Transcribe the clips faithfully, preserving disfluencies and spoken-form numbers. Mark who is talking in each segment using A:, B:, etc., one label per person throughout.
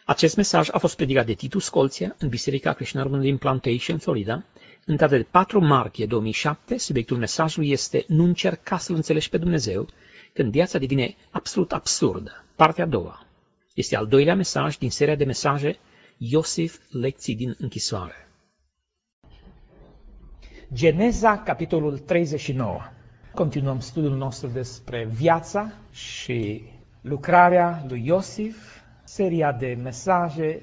A: Acest mesaj a fost predicat de Titu Scolția în Biserica Creștină din Plantation, Florida, în data de patru martie două mii șapte. Subiectul mesajului este Nu încerca să-L înțelegi pe Dumnezeu când viața devine absolut absurdă. Partea a doua. Este al doilea mesaj din seria de mesaje Iosif, lecții din închisoare.
B: Geneza, capitolul treizeci și nouă. Continuăm studiul nostru despre viața și lucrarea lui Iosif. Seria de mesaje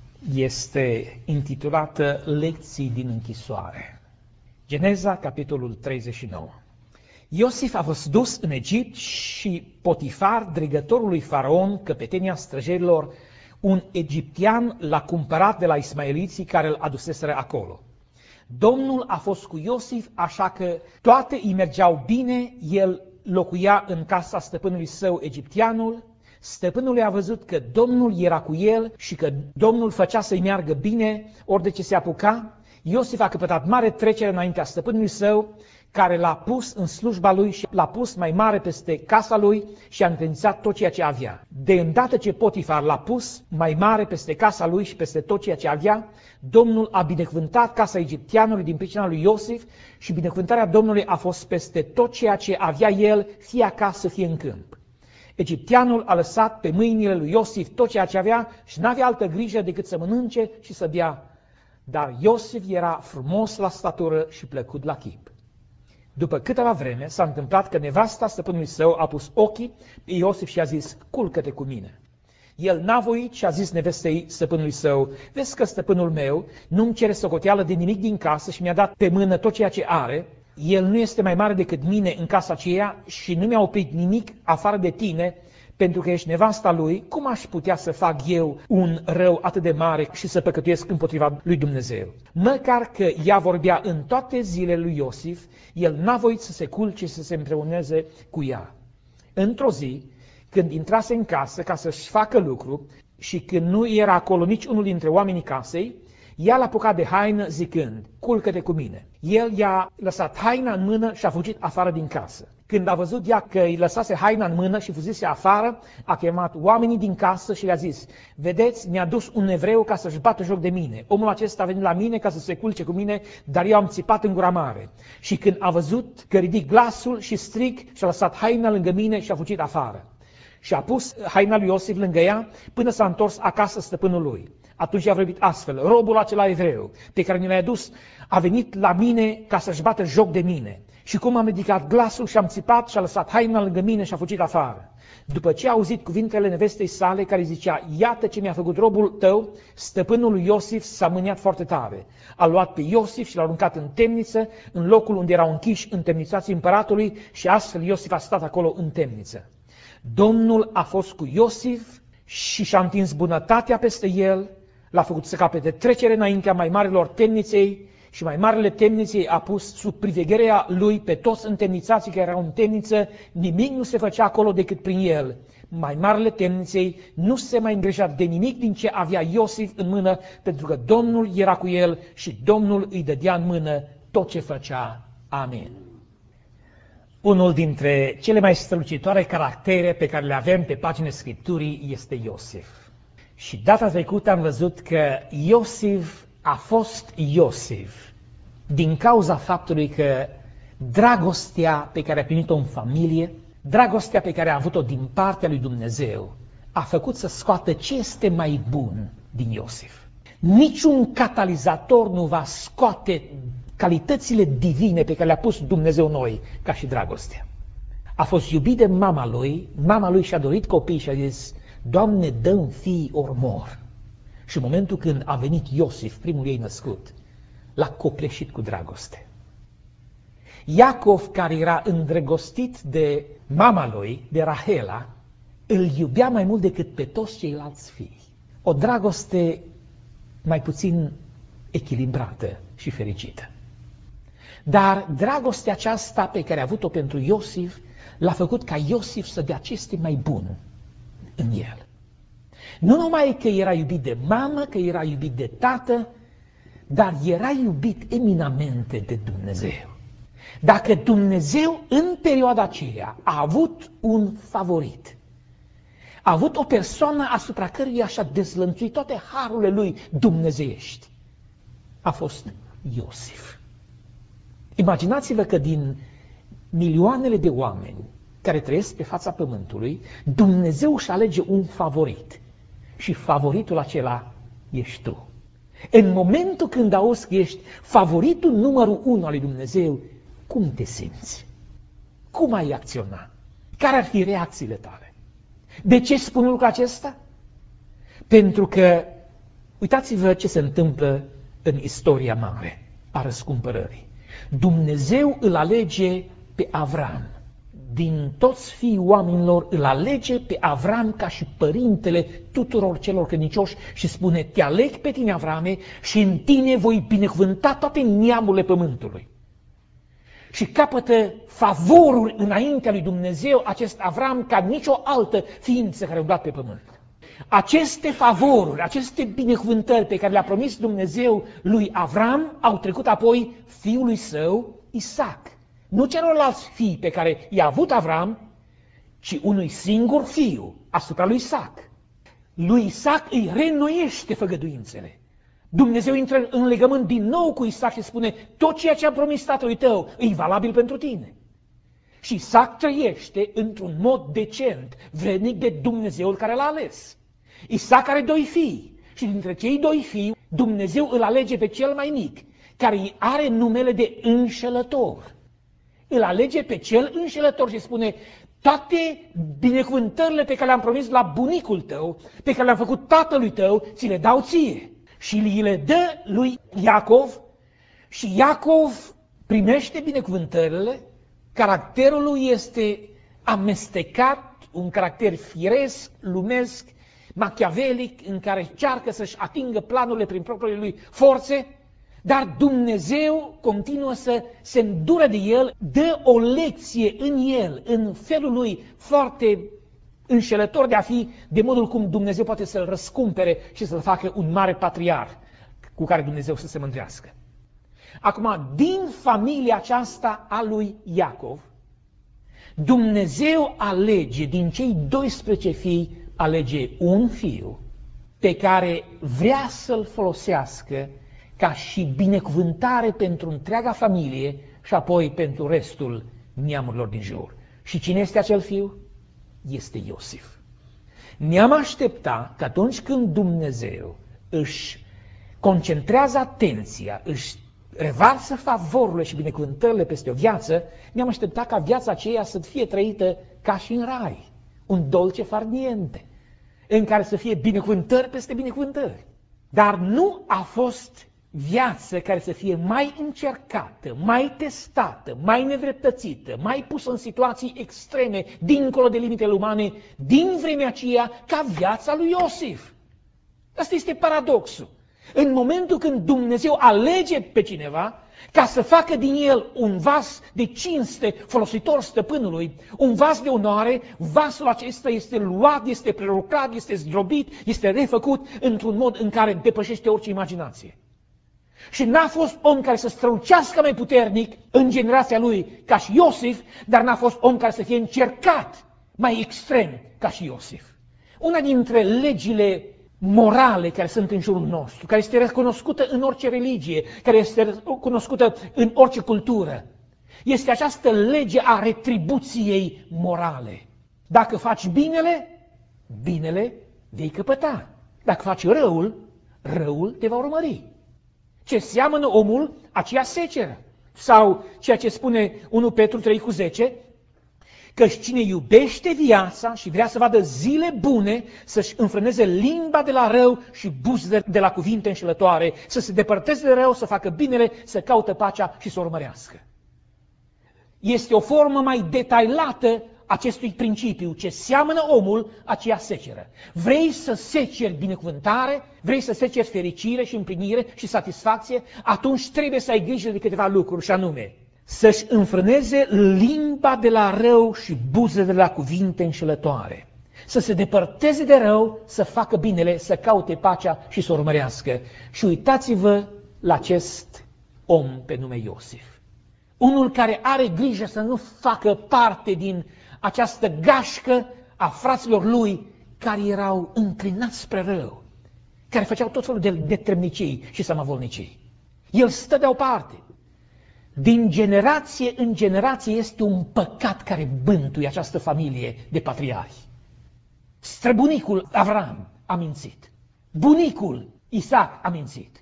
B: este intitulată Lecții din închisoare. Geneza, capitolul treizeci și nouă. Iosif a fost dus în Egipt și Potifar, dregătorul lui Faraon, căpetenia străjerilor, un egiptean, l-a cumpărat de la ismaeliții care îl aduseseră acolo. Domnul a fost cu Iosif, așa că toate îi mergeau bine, el locuia în casa stăpânului său egipteanul. Stăpânul a văzut că Domnul era cu el și că Domnul făcea să-i meargă bine ori de ce se apuca. Iosif a căpătat mare trecere înaintea stăpânului său, care l-a pus în slujba lui și l-a pus mai mare peste casa lui și a încredințat tot ceea ce avea. De îndată ce Potifar l-a pus mai mare peste casa lui și peste tot ceea ce avea, Domnul a binecuvântat casa egipteanului din pricina lui Iosif și binecuvântarea Domnului a fost peste tot ceea ce avea el, fie acasă, fie în câmp. Egipteanul a lăsat pe mâinile lui Iosif tot ceea ce avea și n-avea altă grijă decât să mănânce și să bea. Dar Iosif era frumos la statură și plăcut la chip. După câteva vreme s-a întâmplat că nevasta stăpânului său a pus ochii pe Iosif și a zis, culcă-te cu mine. El n-a voit și a zis nevestei stăpânului său, vezi că stăpânul meu nu-mi cere socoteală de nimic din casă și mi-a dat pe mână tot ceea ce are. El nu este mai mare decât mine în casa aceea și nu mi-a oprit nimic afară de tine, pentru că ești nevasta lui. Cum aș putea să fac eu un rău atât de mare și să păcătuiesc împotriva lui Dumnezeu? Măcar că ea vorbea în toate zilele lui Iosif, el n-a voit să se culce și să se împreuneze cu ea. Într-o zi, când intrase în casă ca să-și facă lucru și când nu era acolo nici unul dintre oamenii casei, ea l-a apucat de haină zicând, culcă-te cu mine. El i-a lăsat haina în mână și a fugit afară din casă. Când a văzut ea că îi lăsase haina în mână și fugise afară, a chemat oamenii din casă și le-a zis, vedeți, mi-a dus un evreu ca să-și bată joc de mine. Omul acesta a venit la mine ca să se culce cu mine, dar eu am țipat în gura mare. Și când a văzut că ridic glasul și strig, și-a lăsat haina lângă mine și a fugit afară. Și a pus haina lui Iosif lângă ea până s-a întors acasă stăpânul lui. Atunci i-a vorbit astfel, robul acela evreu pe care ne l-a adus a venit la mine ca să-și bată joc de mine. Și cum am ridicat glasul și am țipat și a lăsat haina lângă mine și a fugit afară. După ce a auzit cuvintele nevestei sale care zicea, iată ce mi-a făcut robul tău, stăpânul lui Iosif s-a mâniat foarte tare. A luat pe Iosif și l-a aruncat în temniță, în locul unde erau închiși întemnițații împăratului și astfel Iosif a stat acolo în temniță. Domnul a fost cu Iosif și și-a întins bunătatea peste el, l-a făcut să capete trecere înaintea mai marilor temniței și mai marele temniței a pus sub privegherea lui pe toți întemnițații care erau în temniță, nimic nu se făcea acolo decât prin el. Mai marele temniței nu se mai îngrijea de nimic din ce avea Iosif în mână, pentru că Domnul era cu el și Domnul îi dădea în mână tot ce făcea. Amin. Unul dintre cele mai strălucitoare caractere pe care le avem pe paginile Scripturii este Iosif. Și data trecută am văzut că Iosif a fost Iosif din cauza faptului că dragostea pe care a primit-o în familie, dragostea pe care a avut-o din partea lui Dumnezeu, a făcut să scoată ce este mai bun din Iosif. Niciun catalizator nu va scoate calitățile divine pe care le-a pus Dumnezeu noi, ca și dragostea. A fost iubit de mama lui, mama lui și-a dorit copii și a zis, Doamne, dă-mi fii ori mor. Și în momentul când a venit Iosif, primul ei născut, l-a copleșit cu dragoste. Iacov, care era îndrăgostit de mama lui, de Rahela, îl iubea mai mult decât pe toți ceilalți fii. O dragoste mai puțin echilibrată și fericită. Dar dragostea aceasta pe care a avut-o pentru Iosif l-a făcut ca Iosif să dea ce este mai bun în el. Nu numai că era iubit de mamă, că era iubit de tată, dar era iubit eminamente de Dumnezeu. Dacă Dumnezeu în perioada aceea a avut un favorit, a avut o persoană asupra căruia și-a dezlănțuit toate harurile lui dumnezeiești. A fost Iosif. Imaginați-vă că din milioanele de oameni care trăiesc pe fața pământului, Dumnezeu își alege un favorit. Și favoritul acela ești tu. În momentul când auzi că ești favoritul numărul unu al lui Dumnezeu, cum te simți? Cum ai acționa? Care ar fi reacțiile tale? De ce spun lucrul acesta? Pentru că, uitați-vă ce se întâmplă în istoria mare a răscumpărării. Dumnezeu îl alege pe Avram. Din toți fiii oamenilor îl alege pe Avram ca și părintele tuturor celor credincioși și spune: te aleg pe tine, Avrame, și în tine voi binecuvânta toate neamurile pământului. Și capătă favoruri înaintea lui Dumnezeu acest Avram ca nicio altă ființă care a umblat pe pământ. Aceste favoruri, aceste binecuvântări pe care le-a promis Dumnezeu lui Avram au trecut apoi fiului său Isaac. Nu celorlalți fii pe care i-a avut Avram, ci unui singur fiu asupra lui Isaac. Lui Isaac îi reînnoiește făgăduințele. Dumnezeu intră în legământ din nou cu Isaac și spune: tot ceea ce am promis tatălui tău e valabil pentru tine. Și Isaac trăiește într-un mod decent, vrednic de Dumnezeul care l-a ales. Isaac are doi fii și dintre cei doi fii Dumnezeu îl alege pe cel mai mic, care îi are numele de înșelător. Îl alege pe cel înșelător și spune: toate binecuvântările pe care le-am promis la bunicul tău, pe care le-am făcut tatălui tău, ți le dau ție. Și le dă lui Iacov și Iacov primește binecuvântările, caracterul lui este amestecat, un caracter firesc, lumesc, machiavelic, în care încearcă să-și atingă planurile prin propriile lui forțe, dar Dumnezeu continuă să se îndure de el, dă o lecție în el, în felul lui foarte înșelător de a fi, de modul cum Dumnezeu poate să-l răscumpere și să-l facă un mare patriarh cu care Dumnezeu să se mândrească. Acum, din familia aceasta a lui Iacov, Dumnezeu alege, din cei doisprezece fii, alege un fiu pe care vrea să-l folosească ca și binecuvântare pentru întreaga familie și apoi pentru restul neamurilor din jur. Și cine este acel fiu? Este Iosif. Ne-am aștepta că atunci când Dumnezeu își concentrează atenția, își revarsă favorurile și binecuvântările peste o viață, ne-am aștepta ca viața aceea să fie trăită ca și în rai, un dolce far niente, în care să fie binecuvântări peste binecuvântări. Dar nu a fost viață care să fie mai încercată, mai testată, mai nedreptățită, mai pusă în situații extreme, dincolo de limitele umane, din vremea aceea, ca viața lui Iosif. Asta este paradoxul. În momentul când Dumnezeu alege pe cineva ca să facă din el un vas de cinste folositor stăpânului, un vas de onoare, vasul acesta este luat, este prelucrat, este zdrobit, este refăcut într-un mod în care depășește orice imaginație. Și n-a fost om care să strălucească mai puternic în generația lui ca și Iosif, dar n-a fost om care să fie încercat mai extrem ca și Iosif. Una dintre legile morale care sunt în jurul nostru, care este recunoscută în orice religie, care este recunoscută în orice cultură, este această lege a retribuției morale. Dacă faci binele, binele vei căpăta. Dacă faci răul, răul te va urmări. Ce seamănă omul, aceea seceră. Sau ceea ce spune unu Petru trei cu zece, căci cine iubește viața și vrea să vadă zile bune, să-și înfrâneze limba de la rău și buzele de la cuvinte înșelătoare, să se depărteze de rău, să facă binele, să caută pacea și să o urmărească. Este o formă mai detaliată acestui principiu. Ce seamănă omul, aceea seceră. Vrei să seceri binecuvântare, vrei să seceri fericire și împlinire și satisfacție, atunci trebuie să ai grijă de câteva lucruri, și anume să-și înfrâneze limba de la rău și buzele de la cuvinte înșelătoare. Să se depărteze de rău, să facă binele, să caute pacea și să o urmărească. Și uitați-vă la acest om pe nume Iosif. Unul care are grijă să nu facă parte din această gașcă a fraților lui care erau înclinați spre rău, care făceau tot felul de netremnicii și sămăvolnicii. El stă deoparte. Din generație în generație este un păcat care bântuie această familie de patriarhi. Străbunicul Avram a mințit. Bunicul Isaac a mințit.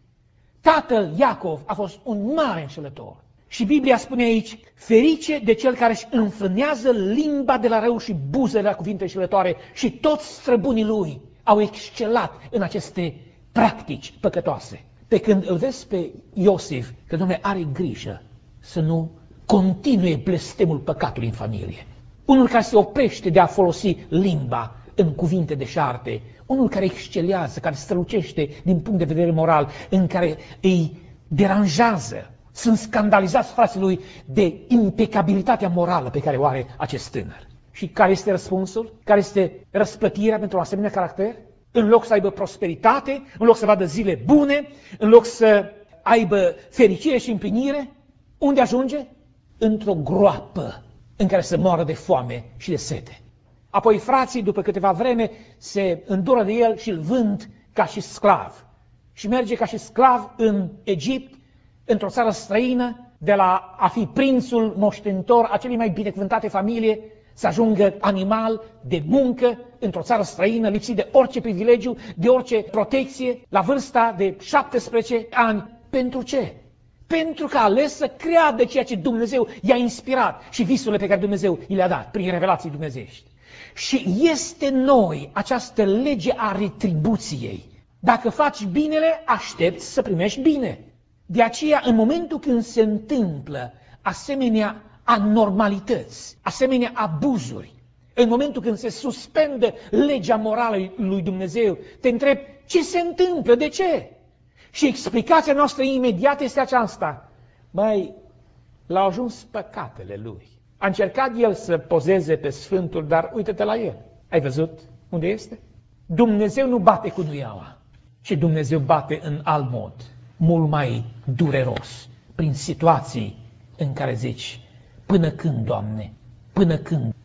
B: Tatăl Iacov a fost un mare înșelător. Și Biblia spune aici, ferice de cel care își înfrânează limba de la rău și buzele la cuvinte înșelătoare, și toți străbunii lui au excelat în aceste practici păcătoase. Pe când îl vezi pe Iosif, că Domnule are grijă să nu continue blestemul păcatului în familie. Unul care se oprește de a folosi limba în cuvinte deșarte, unul care excelează, care strălucește din punct de vedere moral, în care îi deranjează. Sunt scandalizați frații lui de impecabilitatea morală pe care o are acest tânăr. Și care este răspunsul? Care este răsplătirea pentru un asemenea caracter? În loc să aibă prosperitate, în loc să vadă zile bune, în loc să aibă fericire și împlinire, unde ajunge? Într-o groapă în care să moară de foame și de sete. Apoi frații, după câteva vreme, se îndură de el și îl vând ca și sclav. Și merge ca și sclav în Egipt, într-o țară străină, de la a fi prințul moștenitor a celei mai binecuvântate familie, să ajungă animal de muncă într-o țară străină, lipsit de orice privilegiu, de orice protecție, la vârsta de șaptesprezece ani. Pentru ce? Pentru că a ales să creadă ceea ce Dumnezeu i-a inspirat și visurile pe care Dumnezeu i le-a dat prin revelații dumnezeiești. Și este noi această lege a retribuției. Dacă faci binele, aștepți să primești bine. De aceea, în momentul când se întâmplă asemenea anormalități, asemenea abuzuri, în momentul când se suspendă legea morală lui Dumnezeu, te întrebi ce se întâmplă, de ce? Și explicația noastră imediată este aceasta. Băi, l-au ajuns păcatele lui. A încercat el să pozeze pe Sfântul, dar uite-te la el. Ai văzut unde este? Dumnezeu nu bate cu nuiaua, ci Dumnezeu bate în alt mod, mult mai dureros, prin situații în care zici, până când, Doamne, până când?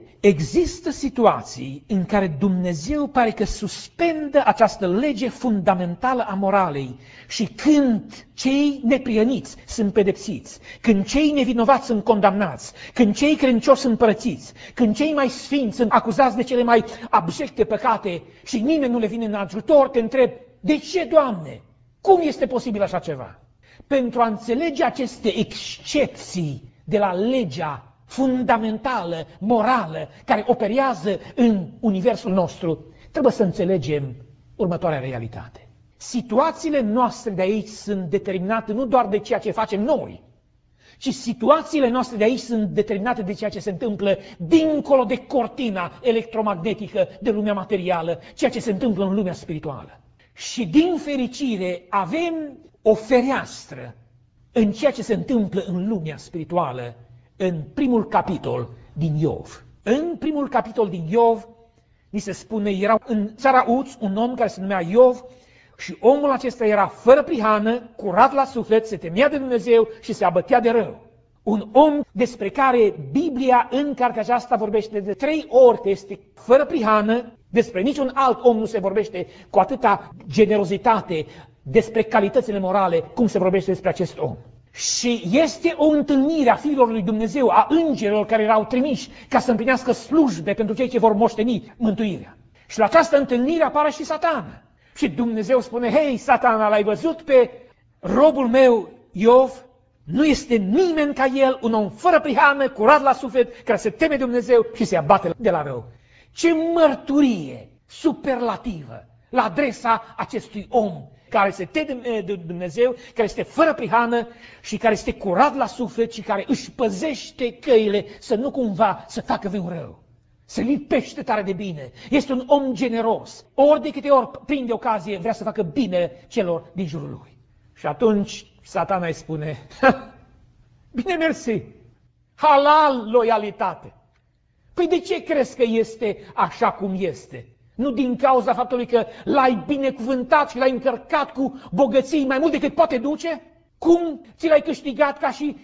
B: Există situații în care Dumnezeu pare că suspendă această lege fundamentală a moralei și când cei neprieniți sunt pedepsiți, când cei nevinovați sunt condamnați, când cei credincioși sunt părățiți, când cei mai sfinți sunt acuzați de cele mai abjecte păcate și nimeni nu le vine în ajutor, te întreb, de ce, Doamne? Cum este posibil așa ceva? Pentru a înțelege aceste excepții de la legea fundamentală, morală, care operează în universul nostru, trebuie să înțelegem următoarea realitate. Situațiile noastre de aici sunt determinate nu doar de ceea ce facem noi, ci situațiile noastre de aici sunt determinate de ceea ce se întâmplă dincolo de cortina electromagnetică de lumea materială, ceea ce se întâmplă în lumea spirituală. Și din fericire avem o fereastră în ceea ce se întâmplă în lumea spirituală, în primul capitol din Iov. În primul capitol din Iov, ni se spune, era în țara Uț un om care se numea Iov și omul acesta era fără prihană, curat la suflet, se temea de Dumnezeu și se abătea de rău. Un om despre care Biblia în cartea aceasta vorbește de trei ori că este fără prihană, despre niciun alt om nu se vorbește cu atâta generozitate despre calitățile morale cum se vorbește despre acest om. Și este o întâlnire a fiilor lui Dumnezeu, a îngerilor care erau trimiși ca să împlinească slujbe pentru cei ce vor moșteni mântuirea. Și la această întâlnire apare și Satana. Și Dumnezeu spune, hei, Satana, l-ai văzut pe robul meu Iov? Nu este nimeni ca el, un om fără prihană, curat la suflet, care se teme de Dumnezeu și se abate de la rău. Ce mărturie superlativă la adresa acestui om care se teme de Dumnezeu, care este fără prihană și care este curat la suflet și care își păzește căile să nu cumva să facă vreun rău. Se lipește tare de bine. Este un om generos. Ori de câte ori prinde ocazie vrea să facă bine celor din jurul lui. Și atunci Satana îi spune, bine mersi, halal loialitate. Păi de ce crezi că este așa cum este? Nu din cauza faptului că l-ai binecuvântat și l-ai încărcat cu bogății mai mult decât poate duce? Cum ți l-ai câștigat ca și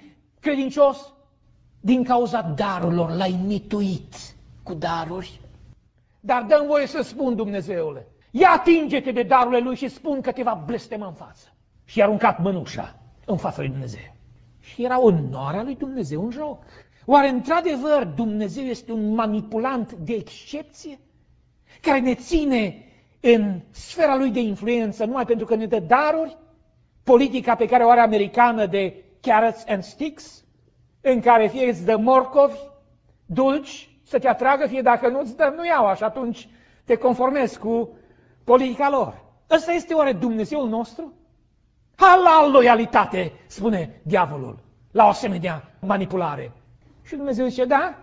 B: credincios? Din cauza darurilor l-ai mituit cu daruri. Dar dă-mi voie să spun, Dumnezeule, ia atinge-te de darurile lui și spun că te va blestema în față. Și i-a aruncat mănușa în fața lui Dumnezeu. Și era onoarea lui Dumnezeu în joc. Oare într-adevăr Dumnezeu este un manipulant de excepție? Care ne ține în sfera lui de influență numai pentru că ne dă daruri? Politica pe care o are americană de carrots and sticks, în care fie îți dă morcovi dulci să te atragă, fie dacă nu îți dă, nu iau, și atunci te conformezi cu politica lor. Ăsta este oare Dumnezeul nostru? Halal loialitate, spune diavolul, la o asemenea manipulare. Și Dumnezeu zice, da,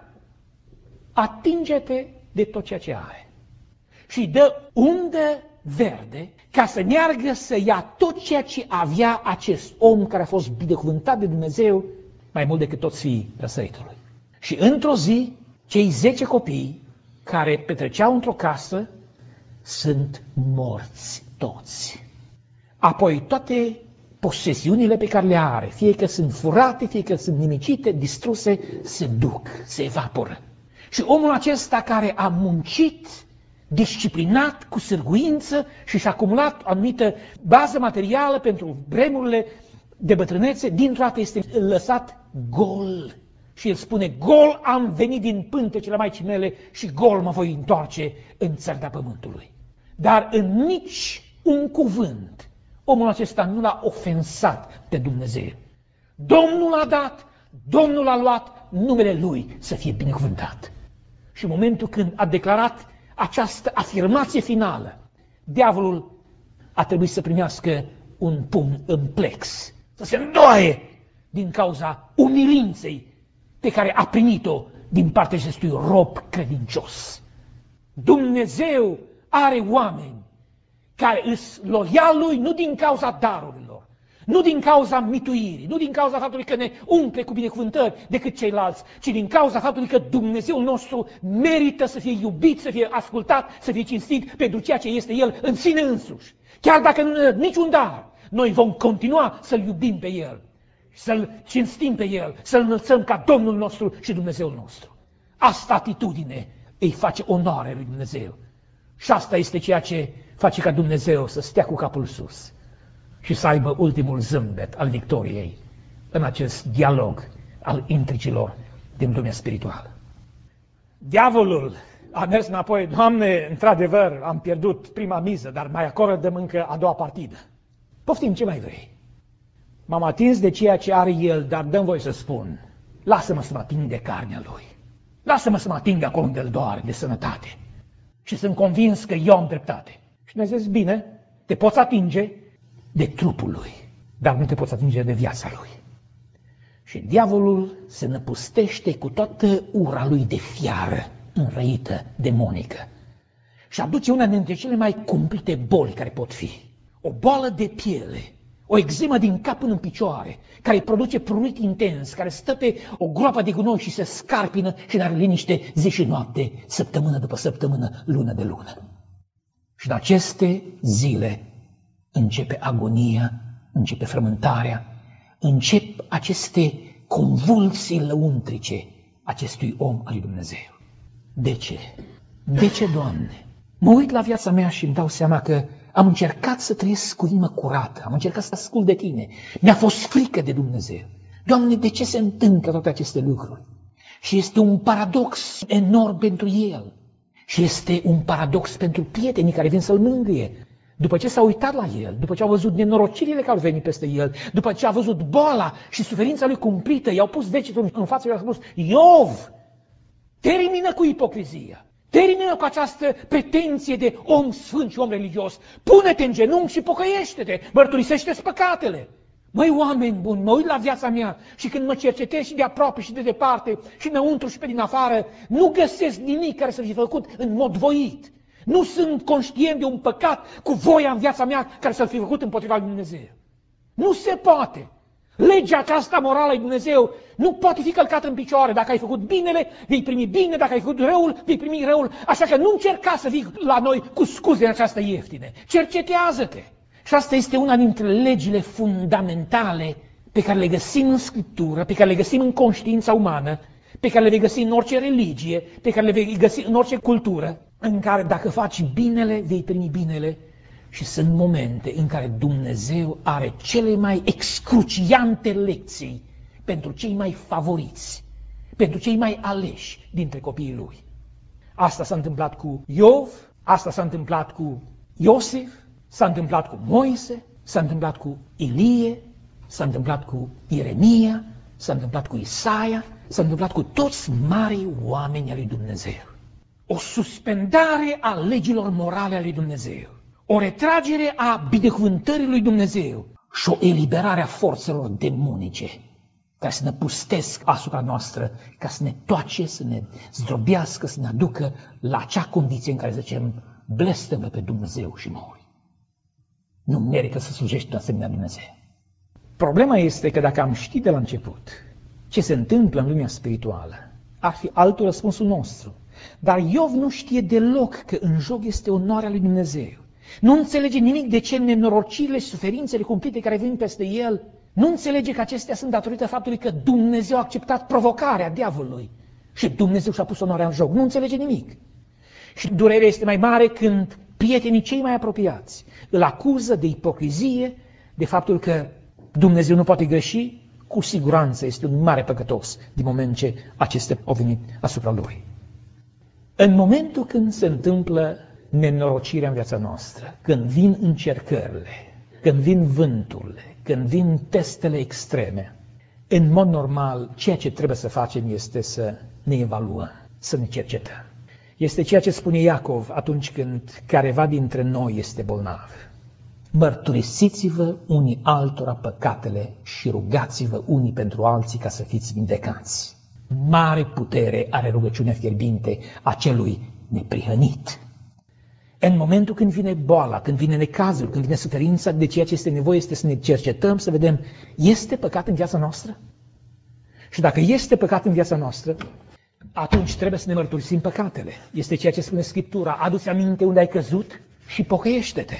B: atinge-te de tot ceea ce are. Și dă undă verde ca să meargă să ia tot ceea ce avea acest om care a fost binecuvântat de Dumnezeu mai mult decât toți fiii răsăritului. Și într-o zi, cei zece copii care petreceau într-o casă sunt morți toți. Apoi toate posesiunile pe care le are, fie că sunt furate, fie că sunt nimicite, distruse, se duc, se evaporă. Și omul acesta care a muncit, disciplinat, cu sârguință și și-a acumulat o anumită bază materială pentru vremurile de bătrânețe, dintr-o dată este lăsat gol. Și el spune, gol am venit din pântecele Maicii mele și gol mă voi întoarce în țărda pământului. Dar în nici un cuvânt omul acesta nu l-a ofensat pe Dumnezeu. Domnul a dat, Domnul a luat, numele Lui să fie binecuvântat. Și în momentul când a declarat această afirmație finală, diavolul a trebuit să primească un pumn în plex, să se îndoaie din cauza umilinței pe care a primit-o din partea acestui rob credincios. Dumnezeu are oameni care îs loial lui nu din cauza darurilor, nu din cauza mituirii, nu din cauza faptului că ne umple cu binecuvântări decât ceilalți, ci din cauza faptului că Dumnezeul nostru merită să fie iubit, să fie ascultat, să fie cinstit pentru ceea ce este El în sine însuși. Chiar dacă nu ne dă niciun dar, noi vom continua să-L iubim pe El, să-L cinstim pe El, să-L înălțăm ca Domnul nostru și Dumnezeul nostru. Asta atitudine îi face onoare lui Dumnezeu. Și asta este ceea ce face ca Dumnezeu să stea cu capul sus și să aibă ultimul zâmbet al victoriei în acest dialog al intrigilor din lumea spirituală. Diavolul a mers înapoi, Doamne, într-adevăr am pierdut prima miză, dar mai acordăm încă a doua partidă. Poftim, ce mai vrei? M-am atins de ceea ce are el, dar dă-mi voie să spun, lasă-mă să mă ating de carnea lui, lasă-mă să mă ating acolo unde îl doare, de sănătate. Și sunt convins că eu am dreptate. Și ne zis, bine, te poți atinge de trupul lui, dar nu te poți atinge de viața lui. Și diavolul se năpustește cu toată ura lui de fiară, înrăită, demonică. Și aduce una dintre cele mai cumplite boli care pot fi. O boală de piele, o eczemă din cap până în picioare, care produce prurit intens, care stă pe o groapă de gunoi și se scarpină și n-are liniște zi și noapte, săptămână după săptămână, lună de lună. Și în aceste zile începe agonia, începe frământarea, încep aceste convulsii lăuntrice acestui om al lui Dumnezeu. De ce? De ce, Doamne? Mă uit la viața mea și îmi dau seama că am încercat să trăiesc cu inimă curată, am încercat să ascult de Tine. Mi-a fost frică de Dumnezeu. Doamne, de ce se întâmplă toate aceste lucruri? Și este un paradox enorm pentru el. Și este un paradox pentru prietenii care vin să-l mângâie. După ce s-au uitat la el, după ce au văzut nenorocirile care au venit peste el, după ce a văzut boala și suferința lui cumplită, i-au pus degetul în față și i-au spus, Iov, termină cu ipocrizia. Termină cu această pretenție de om sfânt și om religios. Pune-te în genunchi și pocăiește-te, mărturisește-ți păcatele. Măi, oameni buni, mă uit la viața mea și când mă cercetez și de aproape și de departe, și înăuntru și pe din afară, nu găsesc nimic care să fie făcut în mod voit. Nu sunt conștient de un păcat cu voia în viața mea care să-l fi făcut împotriva lui Dumnezeu. Nu se poate. Legea aceasta morală lui Dumnezeu nu poate fi călcată în picioare. Dacă ai făcut binele, vei primi bine, dacă ai făcut răul, vei primi răul. Așa că nu încerca să vii la noi cu scuze în această ieftine. Cercetează-te. Și asta este una dintre legile fundamentale pe care le găsim în Scriptură, pe care le găsim în conștiința umană, pe care le vei găsi în orice religie, pe care le vei găsi în orice cultură. în care dacă faci binele, vei primi binele, și sunt momente în care Dumnezeu are cele mai excruciante lecții pentru cei mai favoriți, pentru cei mai aleși dintre copiii Lui. Asta s-a întâmplat cu Iov, asta s-a întâmplat cu Iosif, s-a întâmplat cu Moise, s-a întâmplat cu Ilie, s-a întâmplat cu Ieremia, s-a întâmplat cu Isaia, s-a întâmplat cu toți marii oameni ai lui Dumnezeu. O suspendare a legilor morale ale lui Dumnezeu, o retragere a binecuvântării lui Dumnezeu și o eliberare a forțelor demonice care să ne pustesc asupra noastră, ca să ne toace, să ne zdrobească, să ne aducă la acea condiție în care zicem, blestemă pe Dumnezeu și mori. Nu merită să slujești un asemenea Dumnezeu. Problema este că dacă am ști de la început ce se întâmplă în lumea spirituală, ar fi altul răspunsul nostru. Dar Iov nu știe deloc că în joc este onoarea lui Dumnezeu. Nu înțelege nimic de ce nenorocirile și suferințele cumplite care vin peste el. Nu înțelege că acestea sunt datorită faptului că Dumnezeu a acceptat provocarea diavolului și Dumnezeu și-a pus onoarea în joc. Nu înțelege nimic. Și durerea este mai mare când prietenii cei mai apropiați îl acuză de ipocrizie, de faptul că Dumnezeu nu poate greși. Cu siguranță este un mare păcătos din moment ce acestea au venit asupra lui. În momentul când se întâmplă nenorocirea în viața noastră, când vin încercările, când vin vânturile, când vin testele extreme, în mod normal, ceea ce trebuie să facem este să ne evaluăm, să ne cercetăm. Este ceea ce spune Iacov atunci când careva dintre noi este bolnav. Mărturisiți-vă unii altora păcatele și rugați-vă unii pentru alții ca să fiți vindecați. Mare putere are rugăciunea fierbinte a celui neprihănit. În momentul când vine boala, când vine necazul, când vine suferința, de ceea ce este nevoie este să ne cercetăm, să vedem, este păcat în viața noastră? Și dacă este păcat în viața noastră, atunci trebuie să ne mărturisim păcatele. Este ceea ce spune Scriptura, adu-ți aminte unde ai căzut și pocăiește-te.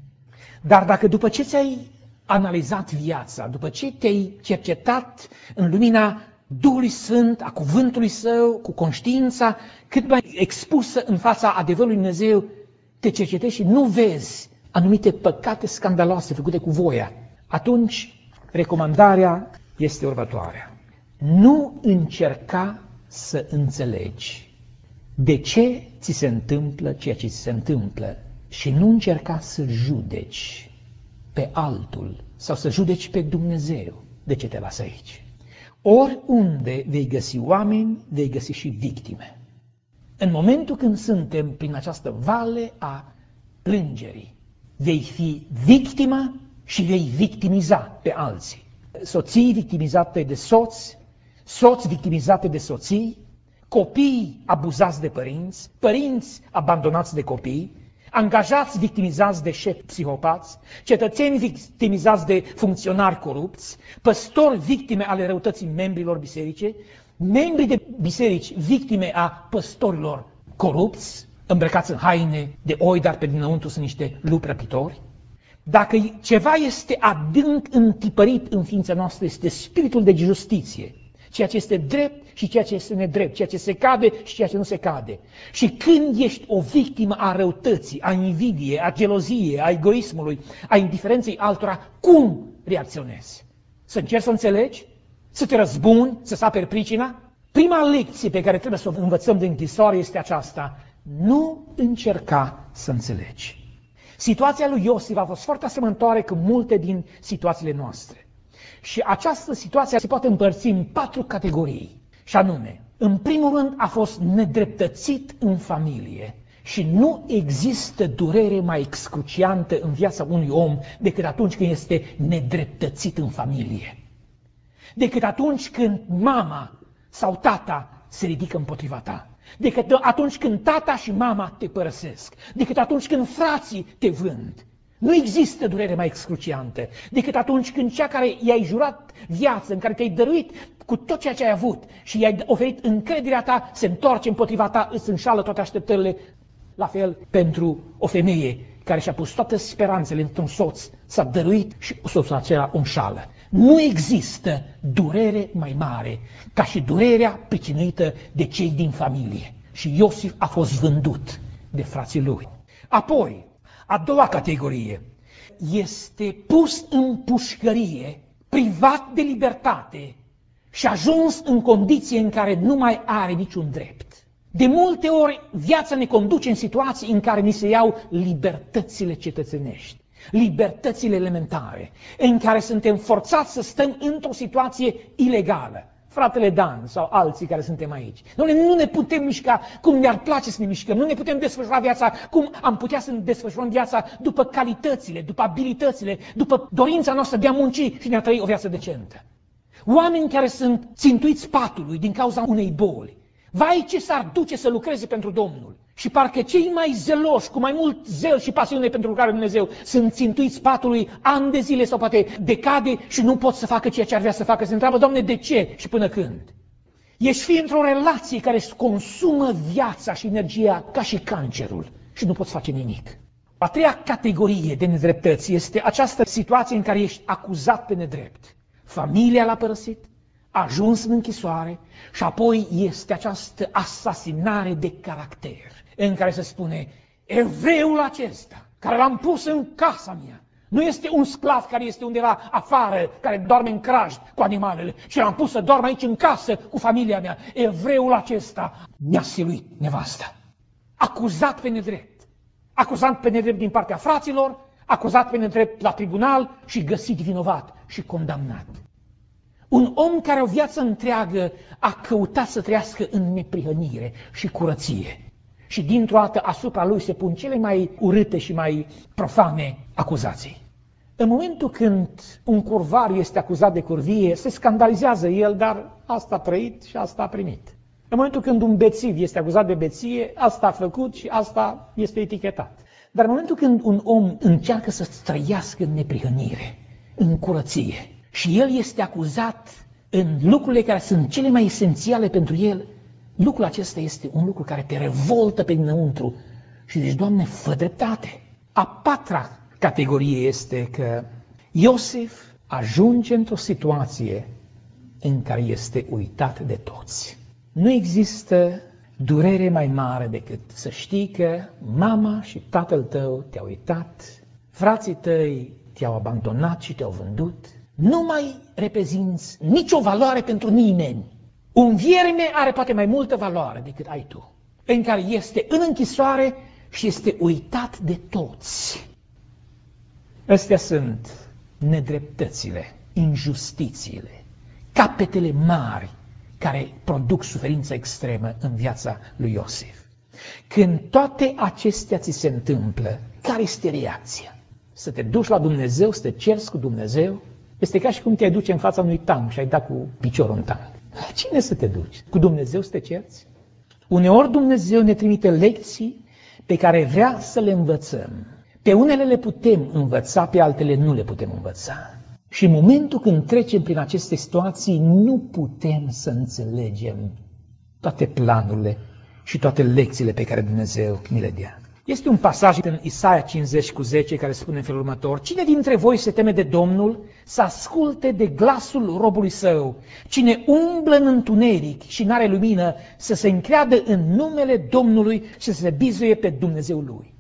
B: Dar dacă după ce ți-ai analizat viața, după ce te-ai cercetat în lumina Duhului Sfânt, a cuvântului Său, cu conștiința cât mai expusă în fața adevărului Dumnezeu, te cercetezi și nu vezi anumite păcate scandaloase făcute cu voia, atunci recomandarea este următoarea. Nu încerca să înțelegi de ce ți se întâmplă ceea ce ți se întâmplă și nu încerca să judeci pe altul sau să judeci pe Dumnezeu de ce te lasă aici. Oriunde vei găsi oameni, vei găsi și victime. În momentul când suntem prin această vale a plângerii, vei fi victimă și vei victimiza pe alții. Soții victimizate de soți, soți victimizate de soții, copii abuzați de părinți, părinți abandonați de copii, angajați victimizați de șefi psihopați, cetățeni victimizați de funcționari corupți, păstori victime ale răutății membrilor biserice, membri de biserici victime a păstorilor corupți, îmbrăcați în haine de oi, dar pe dinăuntru sunt niște lupi răpitori. Dacă ceva este adânc întipărit în ființa noastră, este spiritul de justiție, ceea ce este drept și ceea ce este nedrept, ceea ce se cade și ceea ce nu se cade. Și când ești o victimă a răutății, a invidiei, a geloziei, a egoismului, a indiferenței altora, cum reacționezi? Să încerci să înțelegi? Să te răzbuni? Să saperi pricina? Prima lecție pe care trebuie să o învățăm din închisoare este aceasta. Nu încerca să înțelegi. Situația lui Iosif a fost foarte asemănătoare cu multe din situațiile noastre. Și această situație se poate împărți în patru categorii. Și anume, în primul rând a fost nedreptățit în familie. Și nu există durere mai excruciantă în viața unui om decât atunci când este nedreptățit în familie. Decât atunci când mama sau tata se ridică împotriva ta. Decât atunci când tata și mama te părăsesc. Decât atunci când frații te vând. Nu există durere mai excruciantă decât atunci când cea care i-ai jurat viață, în care te-ai dăruit cu tot ceea ce ai avut și i-ai oferit încrederea ta, se întoarce împotriva ta, îți înșală toate așteptările. La fel pentru o femeie care și-a pus toate speranțele într-un soț, s-a dăruit și soțul acela o înșală. Nu există durere mai mare ca și durerea pricinuită de cei din familie. Și Iosif a fost vândut de frații lui. Apoi, a doua categorie, este pus în pușcărie, privat de libertate și ajuns în condiție în care nu mai are niciun drept. De multe ori, viața ne conduce în situații în care ni se iau libertățile cetățenești, libertățile elementare, în care suntem forțați să stăm într-o situație ilegală. Fratele Dan sau alții care suntem aici. Noi nu ne putem mișca cum ne-ar place să ne mișcăm, nu ne putem desfășura viața cum am putea să ne desfășurăm viața după calitățile, după abilitățile, după dorința noastră de a munci și de a trăi o viață decentă. Oameni care sunt țintuiți patului din cauza unei boli. Vai ce s-ar duce să lucreze pentru Domnul. Și parcă cei mai zeloși, cu mai mult zel și pasiune pentru lucrarea lui Dumnezeu, sunt țintuiți patului ani de zile sau poate decade și nu pot să facă ceea ce ar vrea să facă. Se întreabă, Doamne, de ce și până când? Ești fi într-o relație care își consumă viața și energia ca și cancerul și nu poți face nimic. A treia categorie de nedreptăți este această situație în care ești acuzat pe nedrept. Familia l-a părăsit, a ajuns în închisoare și apoi este această asasinare de caracter în care se spune, evreul acesta care l-am pus în casa mea, nu este un sclav care este undeva afară, care doarme în crajd cu animalele, ci l-am pus să doarmă aici în casă cu familia mea. Evreul acesta mi-a siluit nevasta. Acuzat pe nedrept. Acuzat pe nedrept din partea fraților, acuzat pe nedrept la tribunal și găsit vinovat și condamnat. Un om care o viață întreagă a căutat să trăiască în neprihănire și curăție. Și dintr-o dată asupra lui se pun cele mai urâte și mai profane acuzații. În momentul când un curvar este acuzat de curvie, se scandalizează el, dar asta a trăit și asta a primit. În momentul când un bețiv este acuzat de beție, asta a făcut și asta este etichetat. Dar în momentul când un om încearcă să trăiască în neprihănire, în curăție, și el este acuzat în lucrurile care sunt cele mai esențiale pentru el, lucrul acesta este un lucru care te revoltă pe dinăuntru și zici, Doamne, fă dreptate. A patra categorie este că Iosif ajunge într-o situație în care este uitat de toți. Nu există durere mai mare decât să știi că mama și tatăl tău te-au uitat, frații tăi te-au abandonat și te-au vândut, nu mai reprezinți nicio valoare pentru nimeni. Un vierme are poate mai multă valoare decât ai tu, în care este în închisoare și este uitat de toți. Astea sunt nedreptățile, injustițiile, capetele mari care produc suferință extremă în viața lui Iosif. Când toate acestea ți se întâmplă, care este reacția? Să te duci la Dumnezeu, să te ceri cu Dumnezeu? Este ca și cum te duci în fața unui tank și ai dat cu piciorul în tank. La cine să te duci? Cu Dumnezeu să te cerți? Uneori Dumnezeu ne trimite lecții pe care vrea să le învățăm. Pe unele le putem învăța, pe altele nu le putem învăța. Și în momentul când trecem prin aceste situații, nu putem să înțelegem toate planurile și toate lecțiile pe care Dumnezeu ni le dea. Este un pasaj în Isaia cincizeci cu zece care spune în felul următor: cine dintre voi se teme de Domnul, să asculte de glasul robului său. Cine umblă în întuneric și n-are lumină, să se încreadă în numele Domnului și să se bizuie pe Dumnezeul lui.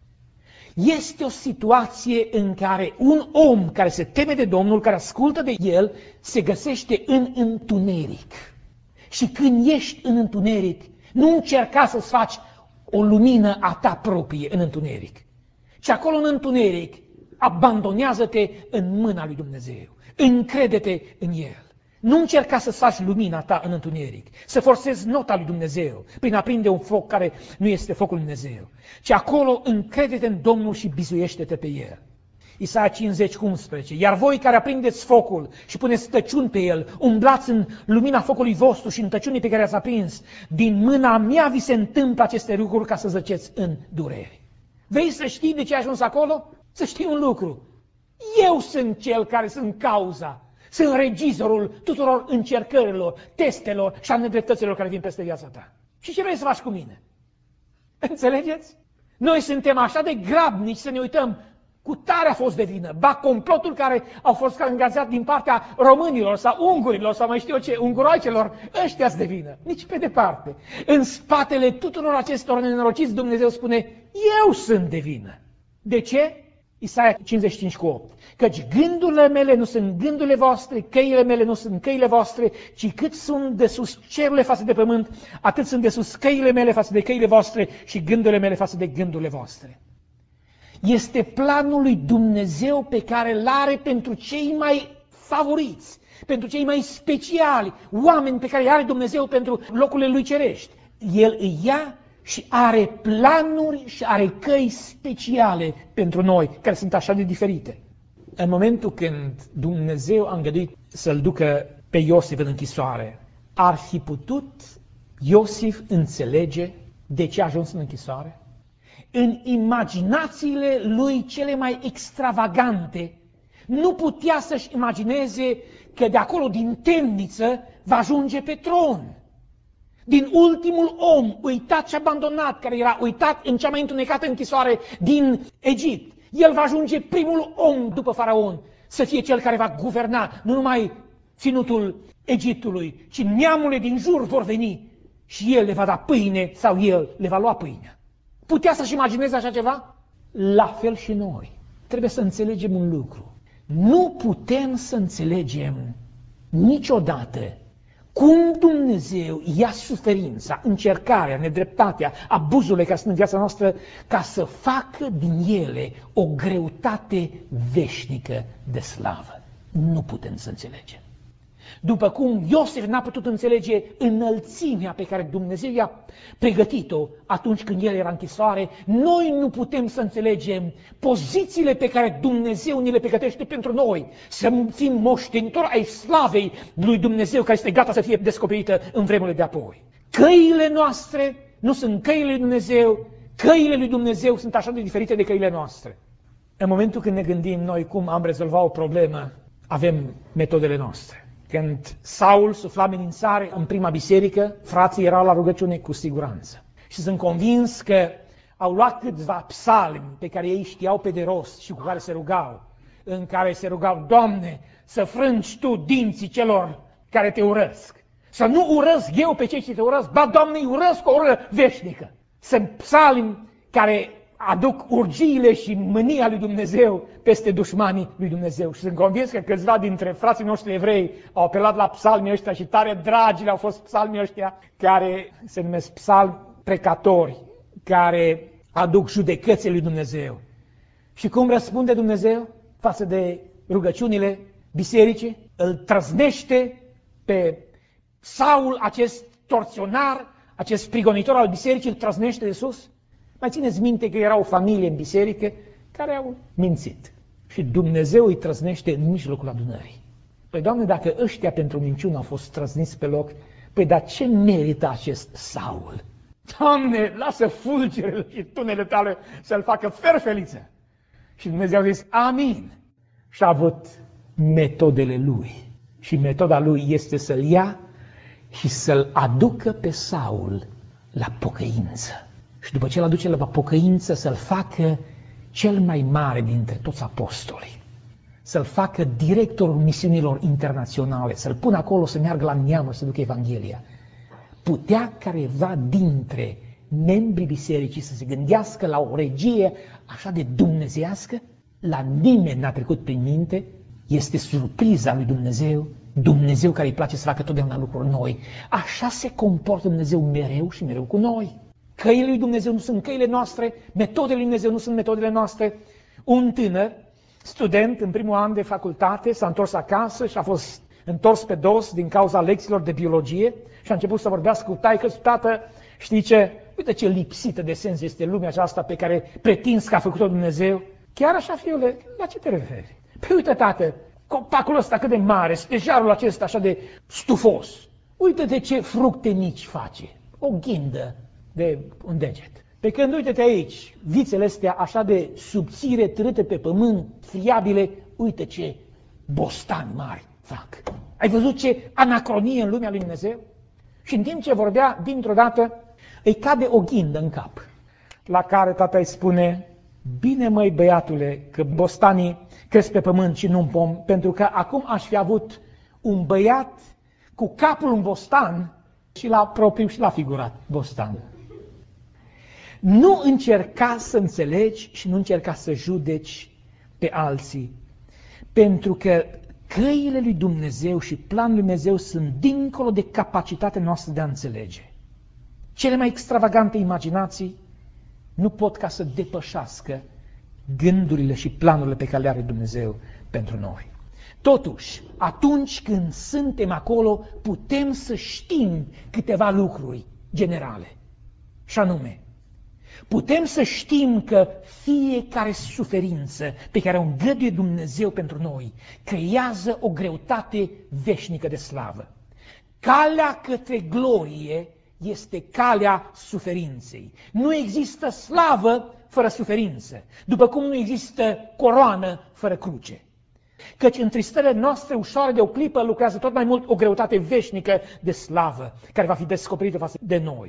B: Este o situație în care un om care se teme de Domnul, care ascultă de El, se găsește în întuneric. Și când ești în întuneric, nu încerca să-ți faci o lumină a ta proprie în întuneric. Și acolo în întuneric, abandonează-te în mâna lui Dumnezeu. Încrede-te în El. Nu încerca să faci lumina ta în întuneric, să forțezi nota lui Dumnezeu prin a prinde un foc care nu este focul lui Dumnezeu. Ci acolo încrede-te în Domnul și bizuiește-te pe El. Isaia cincizeci cu unsprezece. Iar voi care aprindeți focul și puneți tăciuni pe el, umblați în lumina focului vostru și în tăciunii pe care ați aprins, din mâna mea vi se întâmplă aceste lucruri ca să zăceți în durere. Vrei să știi de ce ai ajuns acolo? Să știi un lucru. Eu sunt cel care sunt cauza. Sunt regizorul tuturor încercărilor, testelor și a nedreptăților care vin peste viața ta. Și ce vrei să faci cu mine? Înțelegeți? Noi suntem așa de grabnici să ne uităm. cu tare a fost de vină, ba complotul care au fost angajat din partea românilor sau ungurilor sau mai știu eu ce, unguroicelor, ăștia-s de vină. Nici pe departe. În spatele tuturor acestor nenorociți Dumnezeu spune, eu sunt de vină. De ce? Isaia cincizeci și cinci cu opt. Căci gândurile mele nu sunt gândurile voastre, căile mele nu sunt căile voastre, ci cât sunt de sus cerurile față de pământ, atât sunt de sus căile mele față de căile voastre și gândurile mele față de gândurile voastre. Este planul lui Dumnezeu pe care îl are pentru cei mai favoriți, pentru cei mai speciali, oameni pe care îi are Dumnezeu pentru locurile lui cerești. El îi ia și are planuri și are căi speciale pentru noi, care sunt așa de diferite. În momentul când Dumnezeu a îngăduit să-l ducă pe Iosif în închisoare, ar fi putut Iosif înțelege de ce a ajuns în închisoare? În imaginațiile lui cele mai extravagante, nu putea să-și imagineze că de acolo, din temniță, va ajunge pe tron. Din ultimul om uitat și abandonat, care era uitat în cea mai întunecată închisoare din Egipt, el va ajunge primul om după faraon, să fie cel care va guverna nu numai ținutul Egiptului, ci neamurile din jur vor veni și el le va da pâine sau el le va lua pâinea. Putea să-și imagineze așa ceva? La fel și noi. Trebuie să înțelegem un lucru. Nu putem să înțelegem niciodată cum Dumnezeu ia suferința, încercarea, nedreptatea, abuzurile care sunt în viața noastră, ca să facă din ele o greutate veșnică de slavă. Nu putem să înțelegem. După cum Iosif n-a putut înțelege înălțimea pe care Dumnezeu i-a pregătit-o atunci când el era închisoare, noi nu putem să înțelegem pozițiile pe care Dumnezeu ni le pregătește pentru noi, să fim moștenitori ai slavei lui Dumnezeu care este gata să fie descoperită în vremurile de apoi. Căile noastre nu sunt căile lui Dumnezeu, căile lui Dumnezeu sunt așa de diferite de căile noastre. În momentul când ne gândim noi cum am rezolvat o problemă, avem metodele noastre. Când Saul sufla amenințare în prima biserică, frații erau la rugăciune cu siguranță. Și sunt convins că au luat câțiva psalmi pe care ei știau pe de rost și cu care se rugau, în care se rugau, Doamne, să frângi Tu dinții celor care Te urăsc. Să nu urăsc eu pe cei ce Te urăsc, ba, Doamne, îi urăsc cu o ură veșnică. Sunt psalmi care aduc urgiile și mânia lui Dumnezeu peste dușmanii lui Dumnezeu. Și sunt convins că câțiva dintre frații noștri evrei au apelat la psalmii ăștia și tare dragi le-au fost psalmii ăștia care se numesc psalmi precatori, care aduc judecățile lui Dumnezeu. Și cum răspunde Dumnezeu față de rugăciunile bisericii? Îl trăznește pe Saul, acest torționar, acest prigonitor al bisericii, îl trăznește de sus. Mai țineți minte că era o familie în biserică care au mințit. Și Dumnezeu îi trăznește în mijlocul adunării. Păi, Doamne, dacă ăștia pentru minciună au fost trăzniți pe loc, păi, dar ce merită acest Saul? Doamne, lasă fulgerele și tunele tale să-l facă ferfeliță. Și Dumnezeu a zis, amin. Și a avut metodele lui. Și metoda lui este să-l ia și să-l aducă pe Saul la pocăință. Și după ce îl aduce la pocăință, să-l facă cel mai mare dintre toți apostolii. Să-l facă directorul misiunilor internaționale, să-l pună acolo să meargă la neamuri să ducă Evanghelia. Putea careva dintre membrii bisericii să se gândească la o regie așa de dumnezeiască? La nimeni n-a trecut prin minte. Este surpriza lui Dumnezeu, Dumnezeu care îi place să facă totdeauna lucruri noi. Așa se comportă Dumnezeu mereu și mereu cu noi. Căile lui Dumnezeu nu sunt căile noastre, metodele lui Dumnezeu nu sunt metodele noastre. Un tânăr, student în primul an de facultate, s-a întors acasă și a fost întors pe dos din cauza lecțiilor de biologie și a început să vorbească cu taică-s, tată, știi ce? Uite ce lipsită de sens este lumea aceasta pe care pretinzi că a făcut-o Dumnezeu. Chiar așa, fiule, la ce te referi? Păi uite, tată, copacul ăsta cât de mare, stejarul acesta așa de stufos. Uite-te ce fructe mici face. O ghindă de un deget. Pe când uite-te aici, vițele astea așa de subțire, trâte pe pământ, friabile, uite ce bostani mari fac. Ai văzut ce anacronie în lumea lui Dumnezeu? Și în timp ce vorbea, dintr-o dată îi cade o ghindă în cap, la care tata îi spune, Bine, măi, băiatule, că bostanii cresc pe pământ și nu în pom, pentru că acum aș fi avut un băiat cu capul în bostan și la propriu și la figurat bostan. Nu încerca să înțelegi și nu încerca să judeci pe alții, pentru că căile lui Dumnezeu și planul lui Dumnezeu sunt dincolo de capacitatea noastră de a înțelege. Cele mai extravagante imaginații nu pot ca să depășească gândurile și planurile pe care le are Dumnezeu pentru noi. Totuși, atunci când suntem acolo, putem să știm câteva lucruri generale. Și anume, putem să știm că fiecare suferință pe care o îngăduie Dumnezeu pentru noi creează o greutate veșnică de slavă. Calea către glorie este calea suferinței. Nu există slavă fără suferință, după cum nu există coroană fără cruce. Căci în tristările noastre ușoare de o clipă lucrează tot mai mult o greutate veșnică de slavă, care va fi descoperită față de noi.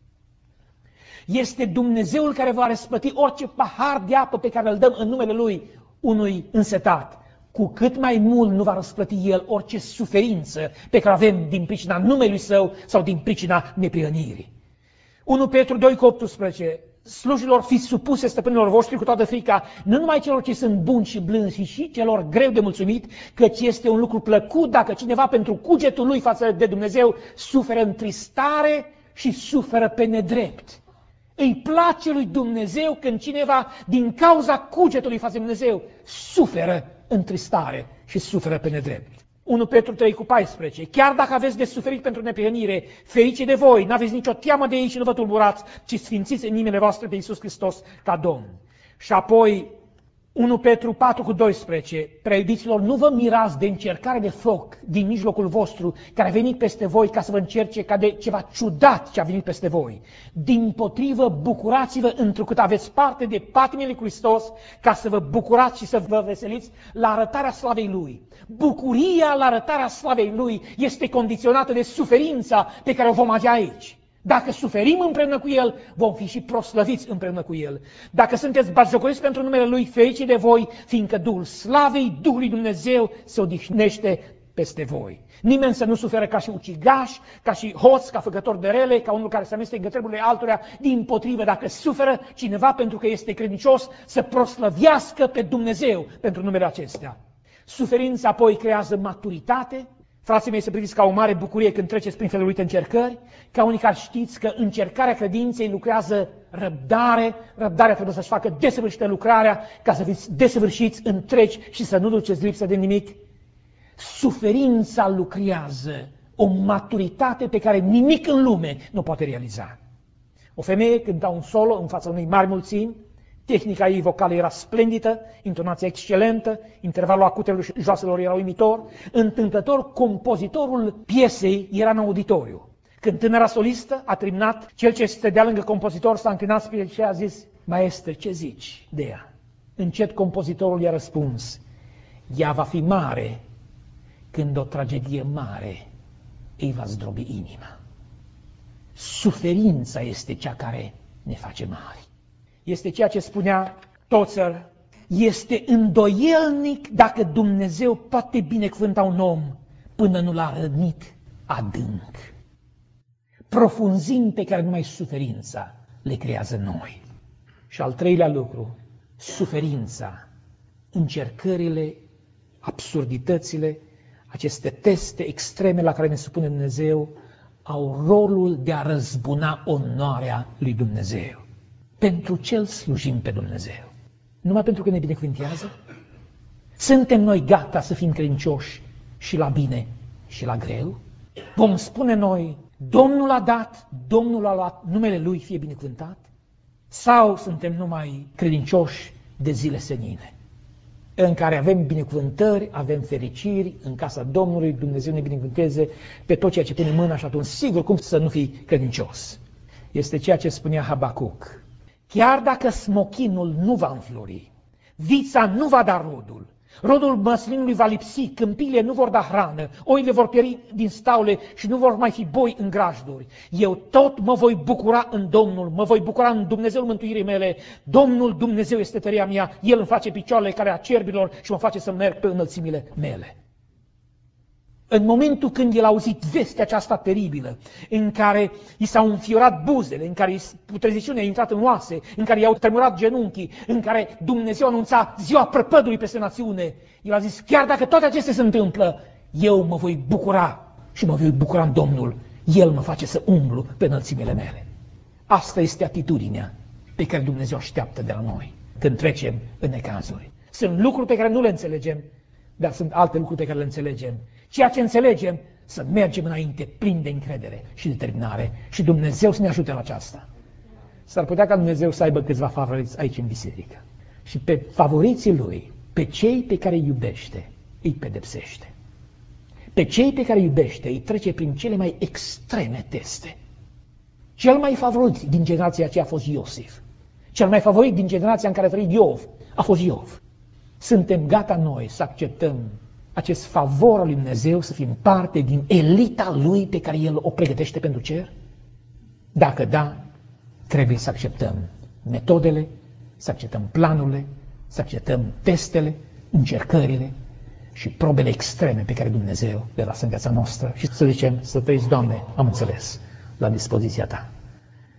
B: Este Dumnezeul care va răsplăti orice pahar de apă pe care îl dăm în numele Lui unui însetat. Cu cât mai mult nu va răsplăti El orice suferință pe care o avem din pricina numelui Său sau din pricina neprihănirii. unu Petru doi cu optsprezece. Slujilor fiți supuse stăpânilor voștri cu toată frica, nu numai celor ce sunt buni și blânzi, ci și celor greu de mulțumit, căci este un lucru plăcut dacă cineva pentru cugetul lui față de Dumnezeu suferă întristare și suferă pe nedrept. Îi place lui Dumnezeu când cineva, din cauza cugetului față de Dumnezeu, suferă întristare și suferă pe nedrept. unu Petru trei cu paisprezece. Chiar dacă aveți de suferit pentru neprihănire, ferice de voi, n-aveți nicio teamă de ei și nu vă tulburați, ci sfințiți în inimile voastre pe Iisus Hristos ca Domn. Și apoi unu Petru patru cu doisprezece. Preiubiților, nu vă mirați de încercare de foc din mijlocul vostru, care a venit peste voi ca să vă încerce ca de ceva ciudat ce a venit peste voi. Dimpotrivă, bucurați-vă întrucât aveți parte de patimile lui Hristos, ca să vă bucurați și să vă veseliți la arătarea slavei Lui. Bucuria la arătarea slavei Lui este condiționată de suferința pe care o vom avea aici. Dacă suferim împreună cu El, vom fi și proslăviți împreună cu El. Dacă sunteți batjocoriți pentru numele Lui, ferice de voi, fiindcă Duhul slavei Duhului Dumnezeu se odihnește peste voi. Nimeni să nu suferă ca și ucigaș, ca și hoț, ca făcător de rele, ca unul care se amestecă treburile altora. Dimpotrivă, dacă suferă cineva pentru că este credincios, să proslăvească pe Dumnezeu pentru numele acestea. Suferința apoi creează maturitate. Frații mei, să priviți ca o mare bucurie când treceți prin felul de încercări, ca unii care știți că încercarea credinței lucrează răbdare, răbdarea trebuie să-și facă desăvârșită lucrarea, ca să fiți desăvârșiți, întregi și să nu duceți lipsă de nimic. Suferința lucrează o maturitate pe care nimic în lume nu poate realiza. O femeie cânta un solo în fața unei mari mulțimi, tehnica ei vocală era splendită, intonația excelentă, intervalul acutelor și joaselor era uimitor. Întâmplător, compozitorul piesei era în auditoriu. Când tânăra solistă a terminat, cel ce stădea lângă compozitor s-a înclinat spre el și a zis: Maestre, ce zici de ea? Încet compozitorul i-a răspuns: ea va fi mare când o tragedie mare îi va zdrobi inima. Suferința este cea care ne face mari. Este ceea ce spunea Tozer, este îndoielnic dacă Dumnezeu poate binecuvânta un om până nu l-a rănit adânc. Profunzimi pe care numai suferința le creează noi. Și al treilea lucru, suferința, încercările, absurditățile, aceste teste extreme la care ne supune Dumnezeu, au rolul de a răzbuna onoarea lui Dumnezeu. Pentru ce îl slujim pe Dumnezeu? Numai pentru că ne binecuvântează? Suntem noi gata să fim credincioși și la bine și la greu? Vom spune noi, Domnul a dat, Domnul a luat, numele Lui fie binecuvântat? Sau suntem numai credincioși de zile senine, în care avem binecuvântări, avem fericiri, în casa Domnului, Dumnezeu ne binecuvânteze pe tot ceea ce pune în mână și atunci sigur cum să nu fii credincios? Este ceea ce spunea Habacuc. Chiar dacă smochinul nu va înflori, vița nu va da rodul, Rodul măslinului va lipsi, câmpiile nu vor da hrană, oile vor pieri din staule și nu vor mai fi boi în grajduri. Eu tot mă voi bucura în Domnul, mă voi bucura în Dumnezeul mântuirii mele. Domnul Dumnezeu este tăria mea, El îmi face picioarele care a cerbilor și mă face să merg pe înălțimile mele. În momentul când el a auzit vestea aceasta teribilă, în care i s-au înfiorat buzele, în care putreziciunea a intrat în oase, în care i-au tremurat genunchii, în care Dumnezeu anunța ziua prăpădului peste națiune, el a zis, chiar dacă toate acestea se întâmplă, eu mă voi bucura și mă voi bucura în Domnul. El mă face să umblu pe înălțimile mele. Asta este atitudinea pe care Dumnezeu așteaptă de la noi când trecem în necazuri. Sunt lucruri pe care nu le înțelegem, dar sunt alte lucruri pe care le înțelegem. Ceea ce înțelegem, să mergem înainte plin de încredere și determinare și Dumnezeu să ne ajute la aceasta. S-ar putea ca Dumnezeu să aibă câțiva favoriți aici în biserică. Și pe favoriții Lui, pe cei pe care îi iubește, îi pedepsește. Pe cei pe care îi iubește, îi trece prin cele mai extreme teste. Cel mai favorit din generația aceea a fost Iosif. Cel mai favorit din generația în care a trăit Iov a fost Iov. Suntem gata noi să acceptăm acest favor al lui Dumnezeu, să fim parte din elita Lui pe care El o pregătește pentru cer? Dacă da, trebuie să acceptăm metodele, să acceptăm planurile, să acceptăm testele, încercările și probele extreme pe care Dumnezeu le lasă în viața noastră și să zicem, să trăiți, Doamne, am înțeles, la dispoziția Ta.